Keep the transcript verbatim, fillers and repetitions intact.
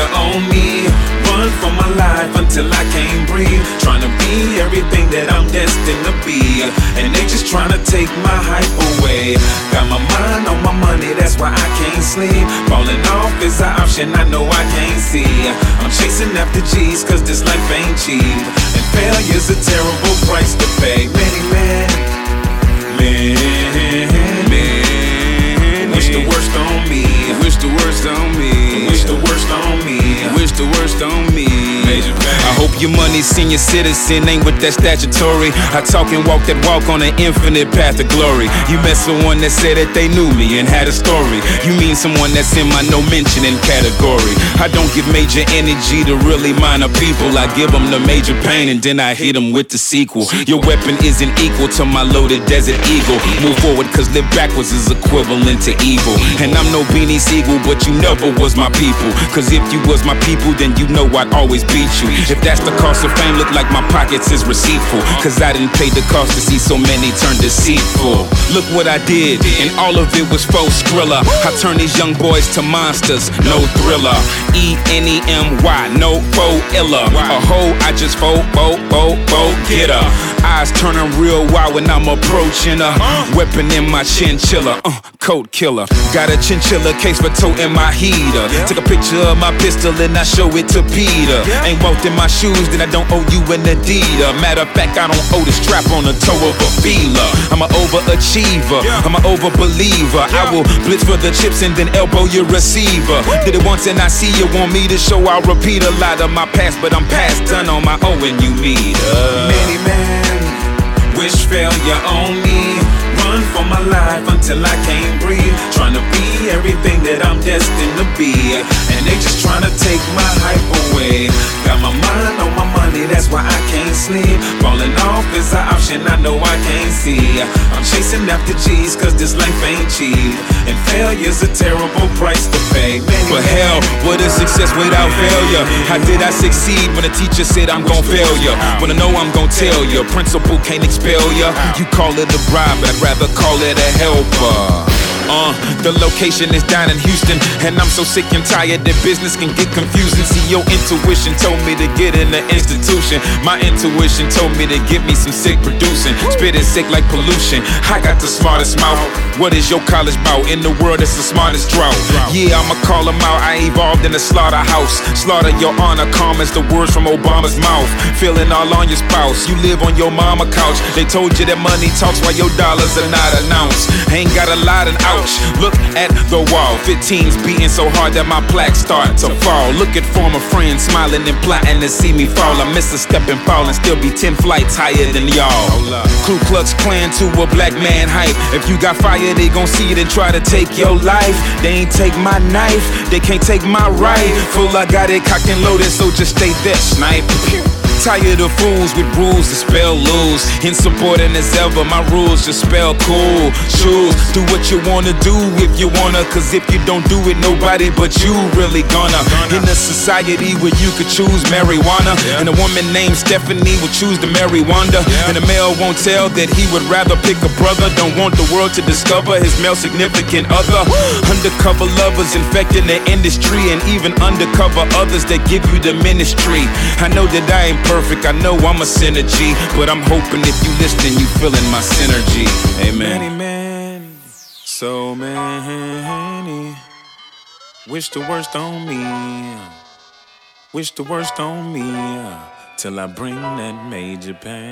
failure on me. Run for my life until I can't breathe. Trying to be everything that I'm destined to be, and they just trying to take my hype away. Got my mind on my money, that's why I can't sleep. Falling off is an option I know I can't see. I'm chasing after G's cause this life ain't cheap, and failure's a terrible price to pay. Many men, men, men wish the worst on me. Wish the worst on me. Wish the worst on me. Wish the worst on me. Major pain. I hope your money senior citizen ain't with that statutory. I talk and walk that walk on an infinite path of glory. You met someone that said that they knew me and had a story. You mean someone that's in my no mentioning category. I don't give major energy to really minor people. I give them the major pain and then I hit them with the sequel. Your weapon isn't equal to my loaded Desert Eagle. Move forward cause live backwards is equivalent to evil. And I'm no Beanie Siegel, but you never was my people. Cause if you was my people, then you know I'd always beat you. If that's the cost of fame, look like my pockets is receiptful. Cause I didn't pay the cost to see so many turn deceitful. Look what I did, and all of it was faux Skrilla. I turned these young boys to monsters, no thriller. E N E M Y, no faux illa. A hoe, I just faux, faux, faux, faux, get her. Eyes turning real wild when I'm approaching her. Weapon in my chinchilla, uh, coat killer. Got a chinchilla case for toting my heater. Took a picture of my pistol and I show it to Peter. Ain't walked in my shoes, then I don't owe you an Adidas. Matter of fact, I don't owe the strap on the toe of a feeler. I'm an overachiever, I'm an overbeliever. I will blitz for the chips and then elbow your receiver. Did it once and I see you want me to show, I'll repeat a lot of my past, but I'm past done on my own when you meet her. Many men wish failure on me. Run for my life until I can't breathe. Trying to be everything that I'm destined to be, and they just trying to take my hype away. Got my mind on my money, that's why I can't sleep. Falling off is an option I know I can't see. I'm chasing after G's cause this life ain't cheap, and failure's a terrible price to pay. Many But hell, what is success without failure? How did I succeed when the teacher said I'm gon' fail ya? Wanna know I'm gon' tell ya. Principal can't expel ya. You call it a bribe, but I'd rather call it a helper. Uh, the location is down in Houston, and I'm so sick and tired that business can get confusing. See, your intuition told me to get in the institution. My intuition told me to get me some sick producing. Spit is sick like pollution. I got the smartest mouth. What is your college bout? In the world, it's the smartest drought. Yeah, I'ma call them out. I evolved in a slaughterhouse. Slaughter your honor, calm as the words from Obama's mouth. Feeling all on your spouse. You live on your mama couch. They told you that money talks while your dollars are not announced. Ain't got a lot and ouch. Look at the wall. fifteens beating so hard that my plaque start to fall. Look at former friends smiling and plotting to see me fall. I miss a step and fall and still be ten flights higher than y'all. Ku Klux Klan to a black man hype. If you got fire, they gon' see it and try to take your life. They ain't take my knife, they can't take my rifle. I got it cocked and loaded, so just stay there, snipe. Tired of fools with rules to spell lose. Insubordinate as ever, my rules just spell cool. Choose, do what you wanna do if you wanna, cause if you don't do it, nobody but you really gonna. In a society where you could choose marijuana, and a woman named Stephanie would choose the Mary Wanda, and a male won't tell that he would rather pick a brother. Don't want the world to discover his male significant other. Undercover lovers infecting the industry, and even undercover others that give you the ministry. I know that I ain't perfect, I know I'm a synergy, but I'm hoping if you listening, you feeling my synergy. Amen. Many men, so many, wish the worst on me. Wish the worst on me, till I bring that major pain.